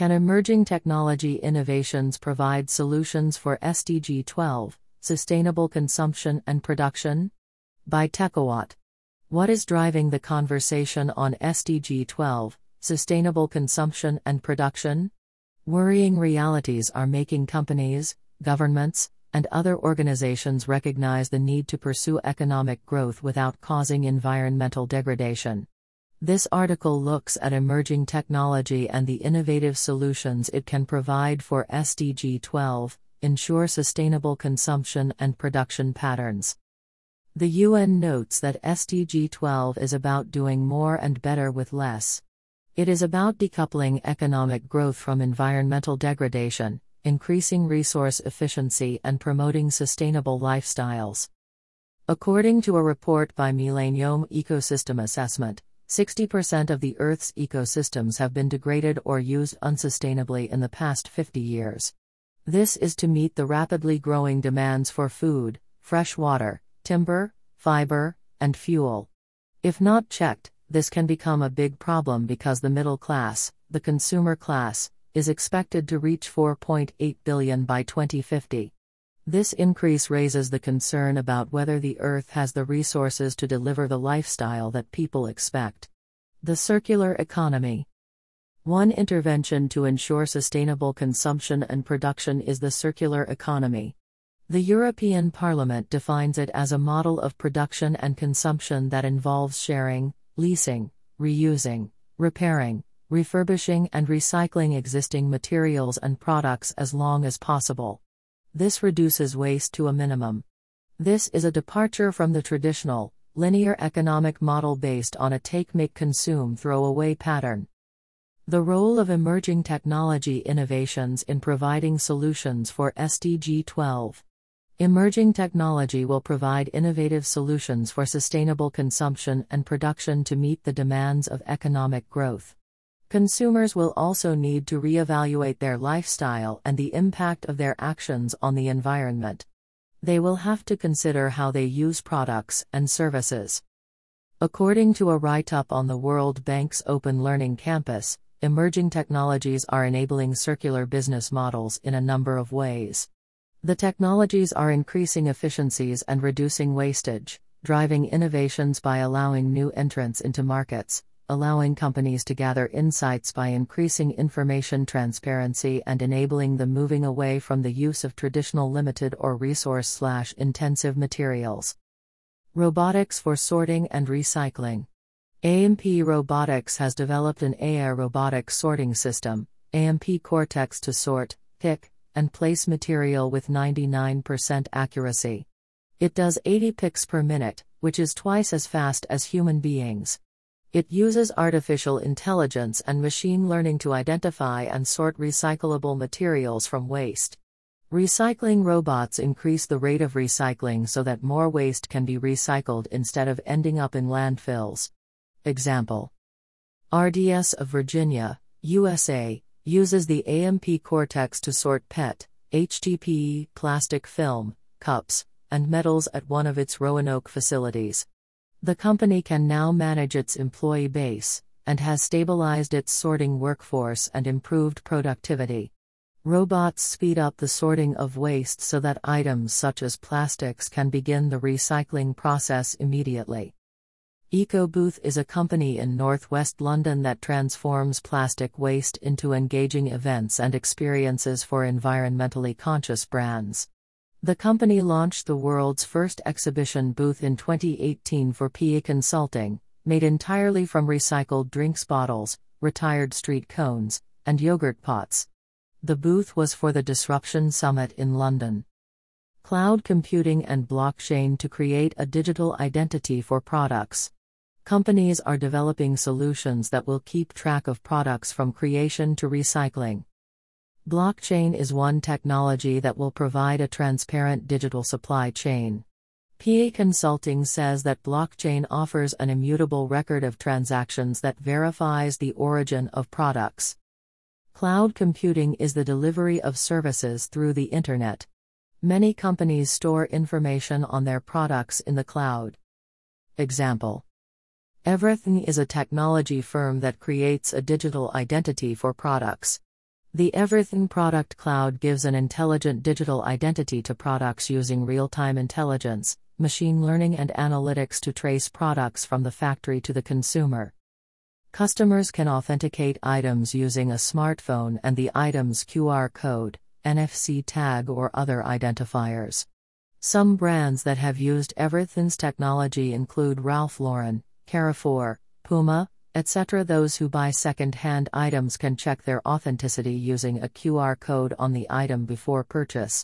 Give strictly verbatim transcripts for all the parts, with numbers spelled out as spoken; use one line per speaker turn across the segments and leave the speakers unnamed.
Can emerging technology innovations provide solutions for S D G twelve, sustainable consumption and production? By Techawatt. What is driving the conversation on S D G twelve, sustainable consumption and production? Worrying realities are making companies, governments, and other organizations recognize the need to pursue economic growth without causing environmental degradation. This article looks at emerging technology and the innovative solutions it can provide for S D G twelve, ensure sustainable consumption and production patterns. The U N notes that S D G twelve is about doing more and better with less. It is about decoupling economic growth from environmental degradation, increasing resource efficiency and promoting sustainable lifestyles. According to a report by Millennium Ecosystem Assessment, sixty percent of the Earth's ecosystems have been degraded or used unsustainably in the past fifty years. This is to meet the rapidly growing demands for food, fresh water, timber, fiber, and fuel. If not checked, this can become a big problem because the middle class, the consumer class, is expected to reach four point eight billion by twenty fifty. This increase raises the concern about whether the Earth has the resources to deliver the lifestyle that people expect. The circular economy. One intervention to ensure sustainable consumption and production is the circular economy. The European Parliament defines it as a model of production and consumption that involves sharing, leasing, reusing, repairing, refurbishing and recycling existing materials and products as long as possible. This reduces waste to a minimum. This is a departure from the traditional, linear economic model based on a take-make-consume-throw-away pattern. The role of emerging technology innovations in providing solutions for S D G twelve. Emerging technology will provide innovative solutions for sustainable consumption and production to meet the demands of economic growth. Consumers will also need to reevaluate their lifestyle and the impact of their actions on the environment. They will have to consider how they use products and services. According to a write-up on the World Bank's Open Learning Campus, emerging technologies are enabling circular business models in a number of ways. The technologies are increasing efficiencies and reducing wastage, driving innovations by allowing new entrants into markets, allowing companies to gather insights by increasing information transparency and enabling the moving away from the use of traditional limited or resource-intensive materials. Robotics for sorting and recycling. A M P Robotics has developed an A I robotic sorting system, A M P Cortex, to sort, pick, and place material with ninety-nine percent accuracy. It does eighty picks per minute, which is twice as fast as human beings. It uses artificial intelligence and machine learning to identify and sort recyclable materials from waste. Recycling robots increase the rate of recycling so that more waste can be recycled instead of ending up in landfills. Example: R D S of Virginia, U S A, uses the A M P Cortex to sort P E T, H D P E, plastic film, cups, and metals at one of its Roanoke facilities. The company can now manage its employee base, and has stabilized its sorting workforce and improved productivity. Robots speed up the sorting of waste so that items such as plastics can begin the recycling process immediately. EcoBooth is a company in northwest London that transforms plastic waste into engaging events and experiences for environmentally conscious brands. The company launched the world's first exhibition booth in twenty eighteen for P A Consulting, made entirely from recycled drinks bottles, retired street cones, and yogurt pots. The booth was for the Disruption Summit in London. Cloud computing and blockchain to create a digital identity for products. Companies are developing solutions that will keep track of products from creation to recycling. Blockchain is one technology that will provide a transparent digital supply chain. P A Consulting says that blockchain offers an immutable record of transactions that verifies the origin of products. Cloud computing is the delivery of services through the Internet. Many companies store information on their products in the cloud. Example: Everything is a technology firm that creates a digital identity for products. The Everything Product Cloud gives an intelligent digital identity to products using real-time intelligence, machine learning and analytics to trace products from the factory to the consumer. Customers can authenticate items using a smartphone and the item's Q R code, N F C tag or other identifiers. Some brands that have used Everything's technology include Ralph Lauren, Carrefour, Puma, et cetera. Those who buy second-hand items can check their authenticity using a Q R code on the item before purchase.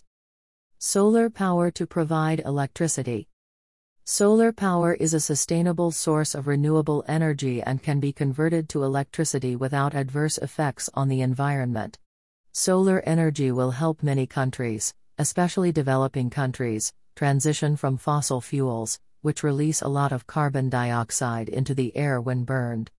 Solar power to provide electricity. Solar power is a sustainable source of renewable energy and can be converted to electricity without adverse effects on the environment. Solar energy will help many countries, especially developing countries, transition from fossil fuels, which release a lot of carbon dioxide into the air when burned.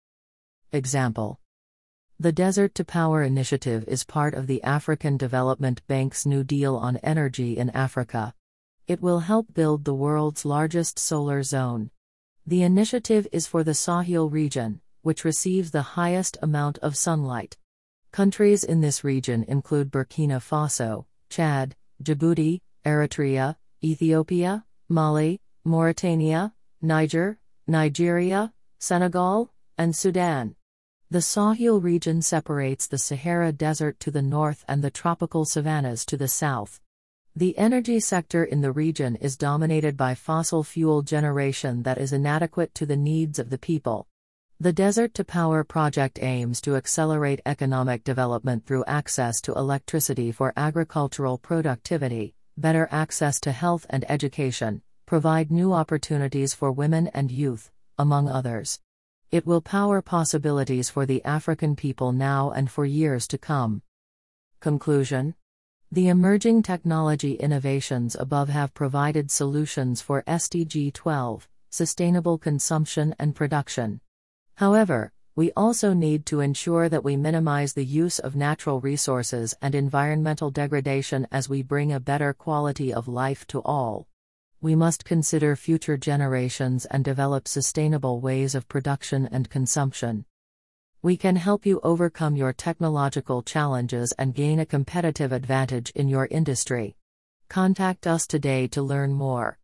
Example: the Desert to Power initiative is part of the African Development Bank's New Deal on Energy in Africa. It will help build the world's largest solar zone. The initiative is for the Sahel region, which receives the highest amount of sunlight. Countries in this region include Burkina Faso, Chad, Djibouti, Eritrea, Ethiopia, Mali, Mauritania, Niger, Nigeria, Senegal, and Sudan. The Sahel region separates the Sahara Desert to the north and the tropical savannas to the south. The energy sector in the region is dominated by fossil fuel generation that is inadequate to the needs of the people. The Desert to Power project aims to accelerate economic development through access to electricity for agricultural productivity, better access to health and education, provide new opportunities for women and youth, among others. It will power possibilities for the African people now and for years to come. Conclusion: the emerging technology innovations above have provided solutions for S D G twelve, sustainable consumption and production. However, we also need to ensure that we minimize the use of natural resources and environmental degradation as we bring a better quality of life to all. We must consider future generations and develop sustainable ways of production and consumption. We can help you overcome your technological challenges and gain a competitive advantage in your industry. Contact us today to learn more.